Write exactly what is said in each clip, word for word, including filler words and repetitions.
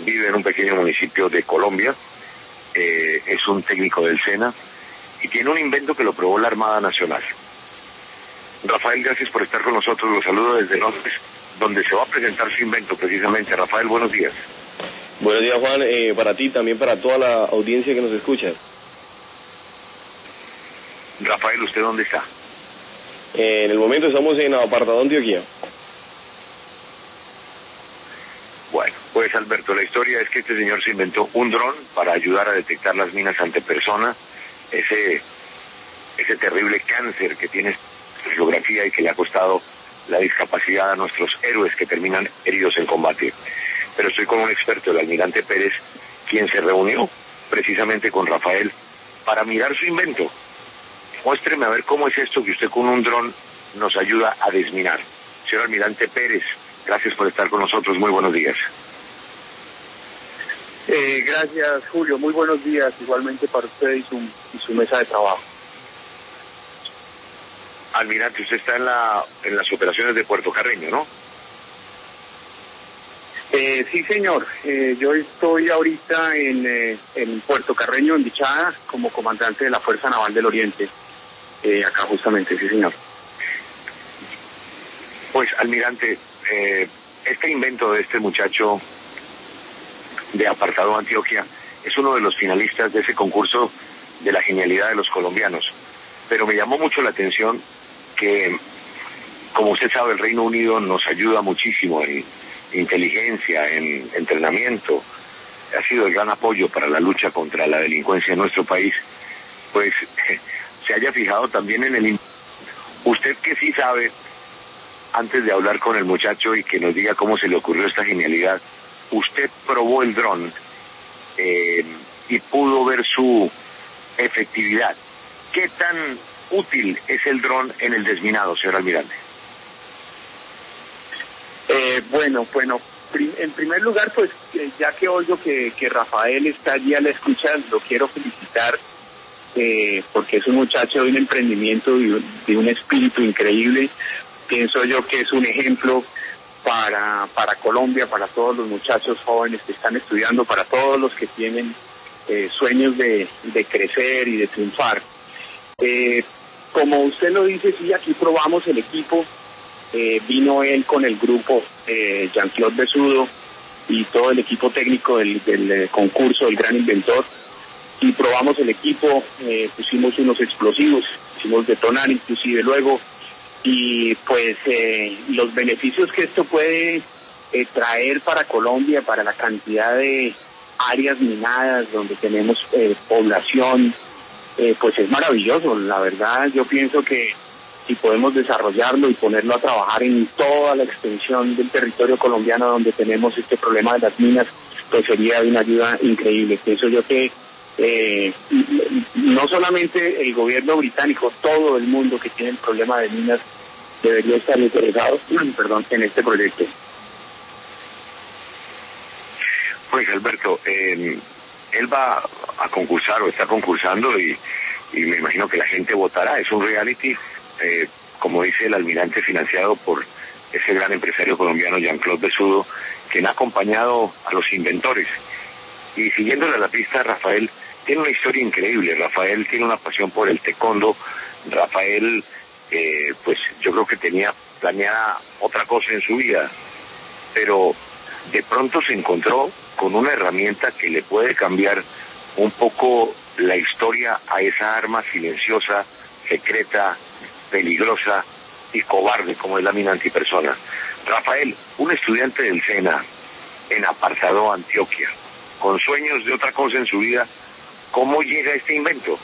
vive en un pequeño municipio de Colombia, eh, es un técnico del SENA y tiene un invento que lo probó la Armada Nacional. Rafael, gracias por estar con nosotros, los saludo desde Londres, donde se va a presentar su invento precisamente. Rafael, buenos días. Buenos días, Juan, eh, para ti, también para toda la audiencia que nos escucha. Rafael, ¿usted dónde está? Eh, en el momento estamos en Apartado, Antioquia. Bueno, pues Alberto, la historia es que este señor se inventó un dron para ayudar a detectar las minas ante persona, ese, ese terrible cáncer que tiene esta geografía y que le ha costado la discapacidad a nuestros héroes que terminan heridos en combate. Pero estoy con un experto, el almirante Pérez, quien se reunió precisamente con Rafael para mirar su invento. Muéstreme a ver cómo es esto que usted con un dron nos ayuda a desminar. Señor almirante Pérez, gracias por estar con nosotros, muy buenos días. Eh, gracias, Julio, muy buenos días, igualmente para usted y su, y su mesa de trabajo. Almirante, usted está en, la, en las operaciones de Puerto Carreño, ¿no? Eh, sí, señor. Eh, yo estoy ahorita en, eh, en Puerto Carreño, en Bichada, como comandante de la Fuerza Naval del Oriente. Eh, acá justamente, sí, señor. Pues, almirante, eh, este invento de este muchacho de Apartado, Antioquia, es uno de los finalistas de ese concurso de la genialidad de los colombianos. Pero me llamó mucho la atención que, como usted sabe, el Reino Unido nos ayuda muchísimo en inteligencia, en entrenamiento, ha sido de gran apoyo para la lucha contra la delincuencia en nuestro país. Pues se haya fijado también en el... Usted que sí sabe, antes de hablar con el muchacho y que nos diga cómo se le ocurrió esta genialidad, usted probó el dron eh, y pudo ver su efectividad. ¿Qué tan útil es el dron en el desminado, señor almirante? Eh, bueno, bueno, prim en primer lugar, pues eh, ya que oigo que, que Rafael está allí a la escucha, lo quiero felicitar eh, porque es un muchacho de un emprendimiento, de un, de un espíritu increíble. Pienso yo que es un ejemplo para, para Colombia, para todos los muchachos jóvenes que están estudiando, para todos los que tienen eh, sueños de, de crecer y de triunfar. Eh, como usted lo dice, sí, aquí probamos el equipo. Eh, vino él con el grupo eh, Jean-Claude Besudo y todo el equipo técnico del, del eh, concurso, el Gran Inventor, y probamos el equipo, eh, pusimos unos explosivos, hicimos detonar inclusive luego, y pues eh, los beneficios que esto puede eh, traer para Colombia, para la cantidad de áreas minadas donde tenemos eh, población, eh, pues es maravilloso. La verdad, yo pienso que si podemos desarrollarlo y ponerlo a trabajar en toda la extensión del territorio colombiano donde tenemos este problema de las minas, pues sería de una ayuda increíble. Pienso yo que eh, no solamente el gobierno británico, todo el mundo que tiene el problema de minas debería estar interesado perdón, en este proyecto. Pues Alberto, eh, él va a concursar o está concursando y, y me imagino que la gente votará. Es un reality, eh, como dice el almirante, financiado por ese gran empresario colombiano Jean-Claude Besudo, quien ha acompañado a los inventores. Y siguiéndole a la pista, Rafael tiene una historia increíble. Rafael tiene una pasión por el taekwondo. Rafael, eh, pues yo creo que tenía planeada otra cosa en su vida, pero de pronto se encontró con una herramienta que le puede cambiar un poco la historia a esa arma silenciosa, secreta, peligrosa y cobarde como es la mina antipersona. Rafael, un estudiante del SENA en Apartado, Antioquia, con sueños de otra cosa en su vida, ¿cómo llega este invento?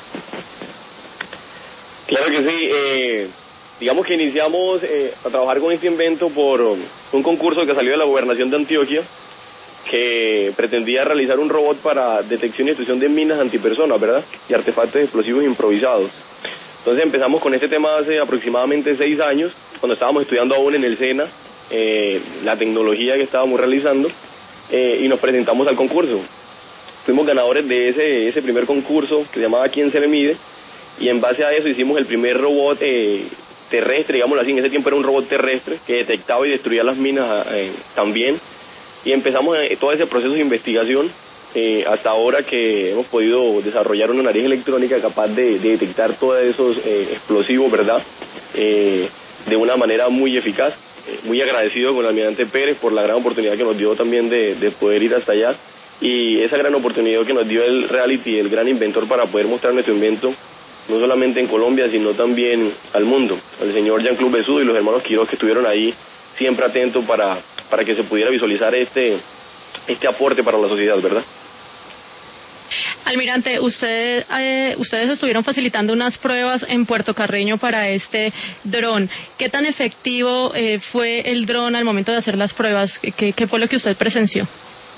Claro que sí, eh, digamos que iniciamos eh, a trabajar con este invento por un concurso que salió de la gobernación de Antioquia, que pretendía realizar un robot para detección y destrucción de minas antipersonas, ¿verdad? Y artefactos explosivos improvisados. Entonces empezamos con este tema hace aproximadamente seis años, cuando estábamos estudiando aún en el SENA, eh, la tecnología que estábamos realizando, eh, y nos presentamos al concurso. Fuimos ganadores de ese, ese primer concurso que se llamaba ¿Quién se le mide? Y en base a eso hicimos el primer robot eh, terrestre, digámoslo así. En ese tiempo era un robot terrestre que detectaba y destruía las minas eh, también. y empezamos eh, todo ese proceso de investigación eh, hasta ahora que hemos podido desarrollar una nariz electrónica capaz de, de detectar todos esos eh, explosivos, ¿verdad? Eh, de una manera muy eficaz. Eh, muy agradecido con el almirante Pérez por la gran oportunidad que nos dio también de, de poder ir hasta allá, y esa gran oportunidad que nos dio el reality, el gran inventor, para poder mostrar nuestro invento no solamente en Colombia, sino también al mundo. El señor Jean-Claude Bessoud y los hermanos Quiroz, que estuvieron ahí siempre atentos para, para que se pudiera visualizar este, este aporte para la sociedad, ¿verdad? Almirante, usted, eh, ustedes estuvieron facilitando unas pruebas en Puerto Carreño para este dron. ¿Qué tan efectivo eh, fue el dron al momento de hacer las pruebas? ¿Qué, qué fue lo que usted presenció?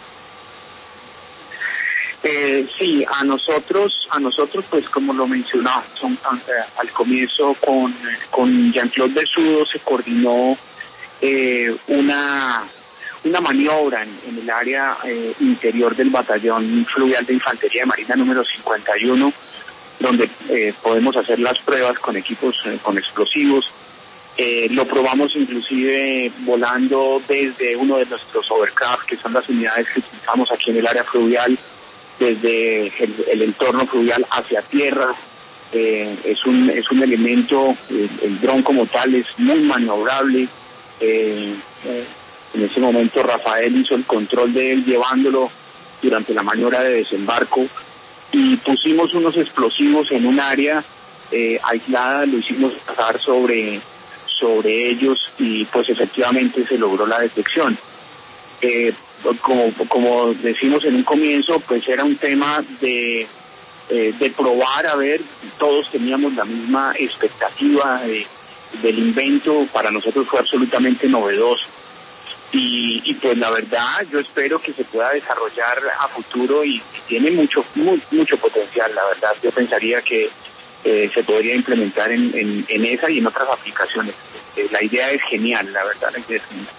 Eh, sí, a nosotros, a nosotros, pues como lo mencionaba, son, eh, al comienzo con, con Jean-Claude Bessoud se coordinó eh, una, una maniobra en, en el área eh, interior del batallón fluvial de infantería de marina número cincuenta y uno, donde eh, podemos hacer las pruebas con equipos eh, con explosivos. Eh, lo probamos inclusive volando desde uno de nuestros overcraft, que son las unidades que utilizamos aquí en el área fluvial, desde el, el entorno fluvial hacia tierra. Eh, es un es un elemento, el, el dron como tal es muy maniobrable. Eh, eh, en ese momento Rafael hizo el control de él llevándolo durante la maniobra de desembarco, y pusimos unos explosivos en un área eh, aislada, lo hicimos pasar sobre, sobre ellos, y pues efectivamente se logró la detección. Eh, como, como decimos en un comienzo, pues era un tema de, eh, de probar, a ver, todos teníamos la misma expectativa de, del invento. Para nosotros fue absolutamente novedoso, y, y pues la verdad yo espero que se pueda desarrollar a futuro, y, y tiene mucho muy, mucho potencial. La verdad yo pensaría que eh, se podría implementar en, en, en esa y en otras aplicaciones. Eh, la idea es genial, la verdad la idea es genial.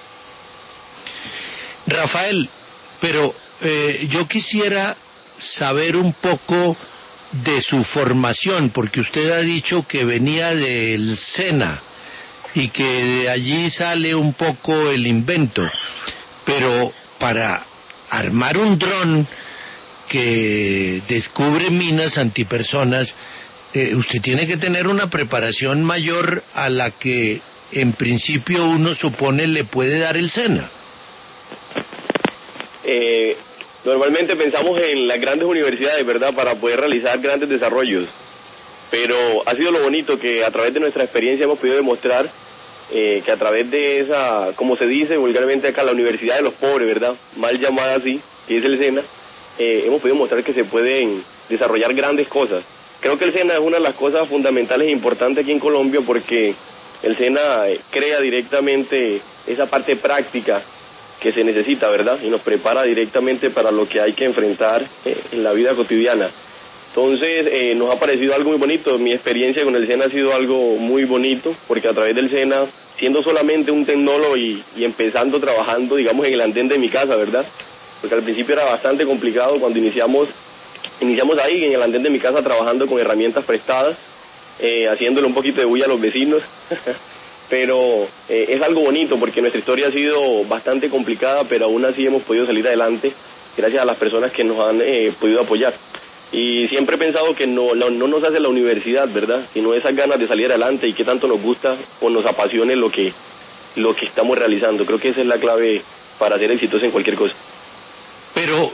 Rafael, pero eh, yo quisiera saber un poco de su formación, porque usted ha dicho que venía del SENA y que de allí sale un poco el invento, pero para armar un dron que descubre minas antipersonas, eh, usted tiene que tener una preparación mayor a la que en principio uno supone le puede dar el SENA. Eh, normalmente pensamos en las grandes universidades, ¿verdad?, para poder realizar grandes desarrollos, pero ha sido lo bonito que a través de nuestra experiencia hemos podido demostrar eh, que a través de esa, como se dice vulgarmente acá, la universidad de los pobres, ¿verdad?, mal llamada así, que es el SENA, eh, hemos podido mostrar que se pueden desarrollar grandes cosas. Creo que el SENA es una de las cosas fundamentales e importantes aquí en Colombia, porque el SENA eh, crea directamente esa parte práctica que se necesita, ¿verdad?, y nos prepara directamente para lo que hay que enfrentar eh, en la vida cotidiana. Entonces, eh, nos ha parecido algo muy bonito. Mi experiencia con el SENA ha sido algo muy bonito, porque a través del SENA, siendo solamente un tecnólogo y, y empezando trabajando, digamos, en el andén de mi casa, ¿verdad?, porque al principio era bastante complicado cuando iniciamos, iniciamos ahí en el andén de mi casa trabajando con herramientas prestadas, eh, haciéndole un poquito de bulla a los vecinos, pero eh, es algo bonito porque nuestra historia ha sido bastante complicada, pero aún así hemos podido salir adelante gracias a las personas que nos han eh, podido apoyar. Y siempre he pensado que no, no, no nos hace la universidad, ¿verdad?, sino esas ganas de salir adelante y que tanto nos gusta o nos apasione lo que, lo que estamos realizando. Creo que esa es la clave para ser exitosos en cualquier cosa. Pero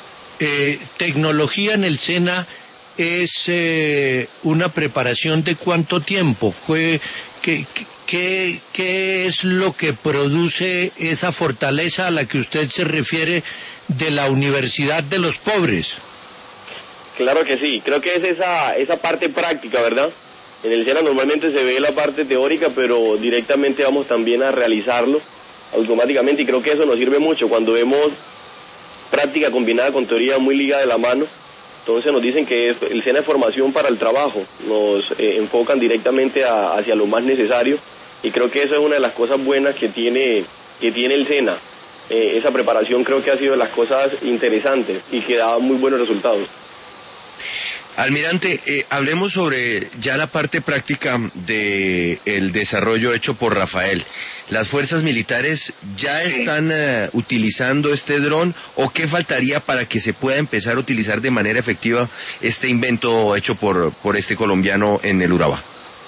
eh, tecnología en el SENA es eh, una preparación de cuánto tiempo, ¿Qué, qué, qué, qué es lo que produce esa fortaleza a la que usted se refiere de la Universidad de los Pobres? Claro que sí, creo que es esa, esa parte práctica, ¿verdad? En el SENA normalmente se ve la parte teórica, pero directamente vamos también a realizarlo automáticamente, y creo que eso nos sirve mucho cuando vemos práctica combinada con teoría muy ligada de la mano. Entonces nos dicen que es, el SENA es formación para el trabajo, nos eh, enfocan directamente a, hacia lo más necesario, y creo que eso es una de las cosas buenas que tiene, que tiene el SENA. Eh, esa preparación creo que ha sido de las cosas interesantes y que da muy buenos resultados. Almirante, eh, hablemos sobre ya la parte práctica de el desarrollo hecho por Rafael. ¿Las fuerzas militares ya están uh, utilizando este dron o qué faltaría para que se pueda empezar a utilizar de manera efectiva este invento hecho por, por este colombiano en el Urabá?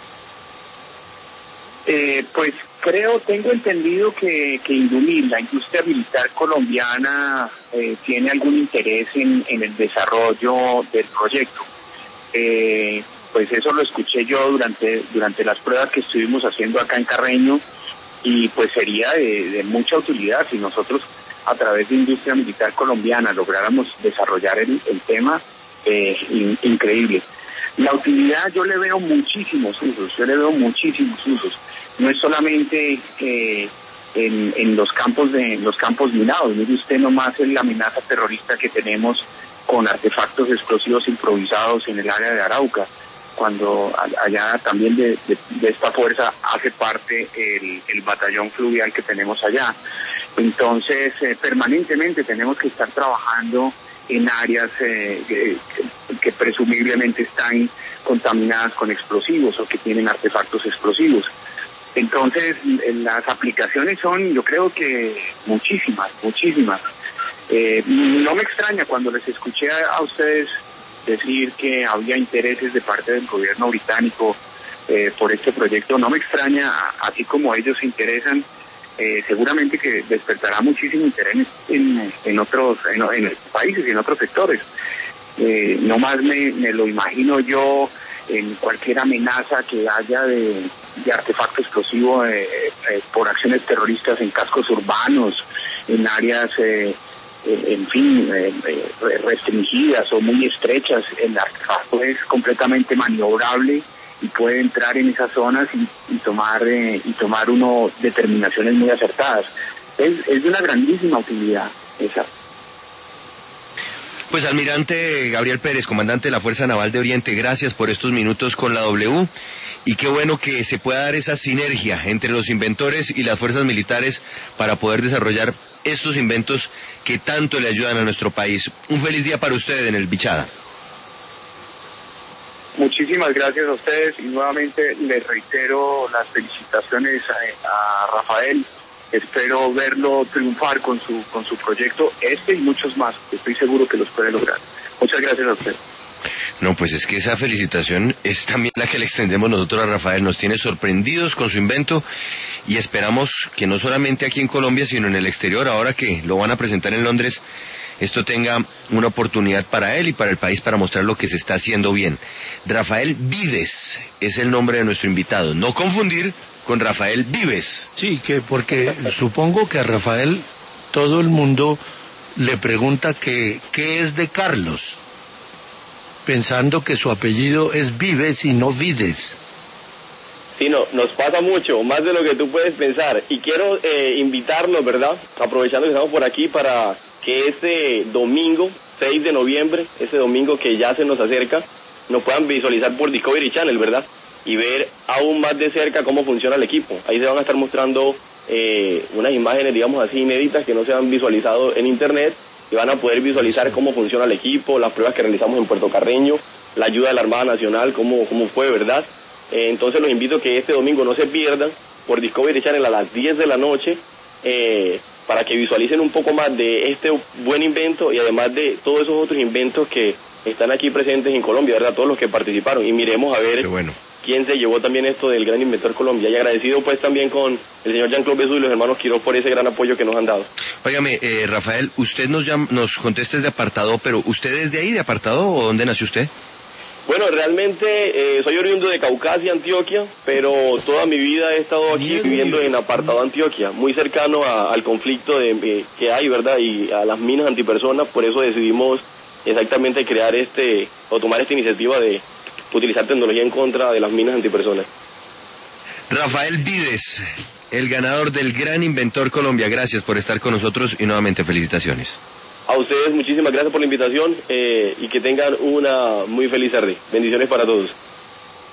Eh, pues creo, tengo entendido que, que Indumil, la industria militar colombiana, eh, tiene algún interés en, en el desarrollo del proyecto. Eh, pues eso lo escuché yo durante durante las pruebas que estuvimos haciendo acá en Carreño y pues sería de, de mucha utilidad si nosotros a través de industria militar colombiana lográramos desarrollar el, el tema, eh, in, increíble. La utilidad yo le veo muchísimos usos, yo le veo muchísimos usos. No es solamente eh, en, en los campos de los campos minados, mire usted nomás en la amenaza terrorista que tenemos con artefactos explosivos improvisados en el área de Arauca, cuando allá también de, de, de esta fuerza hace parte el, el batallón fluvial que tenemos allá. Entonces, eh, permanentemente tenemos que estar trabajando en áreas eh, que, que presumiblemente están contaminadas con explosivos o que tienen artefactos explosivos. Entonces, las aplicaciones son, yo creo que muchísimas, muchísimas. Eh, no me extraña cuando les escuché a, a ustedes decir que había intereses de parte del gobierno británico eh, por este proyecto. No me extraña, así como ellos se interesan, eh, seguramente que despertará muchísimo interés en, en otros en, en otros países y en otros sectores. Eh, no más me, me lo imagino yo en cualquier amenaza que haya de, de artefacto explosivo eh, eh, por acciones terroristas en cascos urbanos, en áreas... Eh, en fin, eh, eh, restringidas o muy estrechas. El artefacto es completamente maniobrable y puede entrar en esas zonas y, y tomar eh, y tomar uno determinaciones muy acertadas. Es, es de una grandísima utilidad esa. Pues Almirante Gabriel Pérez, comandante de la Fuerza Naval de Oriente, gracias por estos minutos con la W y qué bueno que se pueda dar esa sinergia entre los inventores y las fuerzas militares para poder desarrollar estos inventos que tanto le ayudan a nuestro país. Un feliz día para usted en el Bichada. Muchísimas gracias a ustedes y nuevamente les reitero las felicitaciones a, a Rafael. Espero verlo triunfar con su con su proyecto, este y muchos más. Estoy seguro que los puede lograr. Muchas gracias a usted. No, pues es que esa felicitación es también la que le extendemos nosotros a Rafael. Nos tiene sorprendidos con su invento y esperamos que no solamente aquí en Colombia, sino en el exterior, ahora que lo van a presentar en Londres, esto tenga una oportunidad para él y para el país para mostrar lo que se está haciendo bien. Rafael Vides es el nombre de nuestro invitado. No confundir con Rafael Vives. Sí, que porque supongo que a Rafael todo el mundo le pregunta que qué es de Carlos, pensando que su apellido es Vives y no Vides. Sí, no, nos pasa mucho, más de lo que tú puedes pensar. Y quiero eh, invitarlos, ¿verdad? Aprovechando que estamos por aquí, para que este domingo, seis de noviembre, ese domingo que ya se nos acerca, nos puedan visualizar por Discovery Channel, ¿verdad? Y ver aún más de cerca cómo funciona el equipo. Ahí se van a estar mostrando eh, unas imágenes, digamos así, inéditas que no se han visualizado en internet, y van a poder visualizar cómo funciona el equipo, las pruebas que realizamos en Puerto Carreño, la ayuda de la Armada Nacional, cómo, cómo fue, ¿verdad? Eh, entonces los invito a que este domingo no se pierdan por Discovery Channel a las diez de la noche, eh, para que visualicen un poco más de este buen invento y además de todos esos otros inventos que están aquí presentes en Colombia, ¿verdad? Todos los que participaron, y miremos a ver bueno. quién se llevó también esto del Gran Inventor Colombia. Y agradecido pues también con el señor Jean-Claude Besú y los hermanos Quiroz por ese gran apoyo que nos han dado. Óigame, eh, Rafael, usted nos llama, nos contesta desde Apartado, pero ¿usted es de ahí, de Apartado, o dónde nació usted? Bueno, realmente eh, soy oriundo de Caucasia, Antioquia, pero toda mi vida he estado aquí Bien, viviendo en Apartado, Antioquia, muy cercano a, al conflicto de, eh, que hay, ¿verdad? Y a las minas antipersonas. Por eso decidimos exactamente crear este, o tomar esta iniciativa de utilizar tecnología en contra de las minas antipersonas. Rafael Vides, el ganador del Gran Inventor Colombia, gracias por estar con nosotros y nuevamente felicitaciones. A ustedes muchísimas gracias por la invitación, eh, y que tengan una muy feliz tarde. Bendiciones para todos.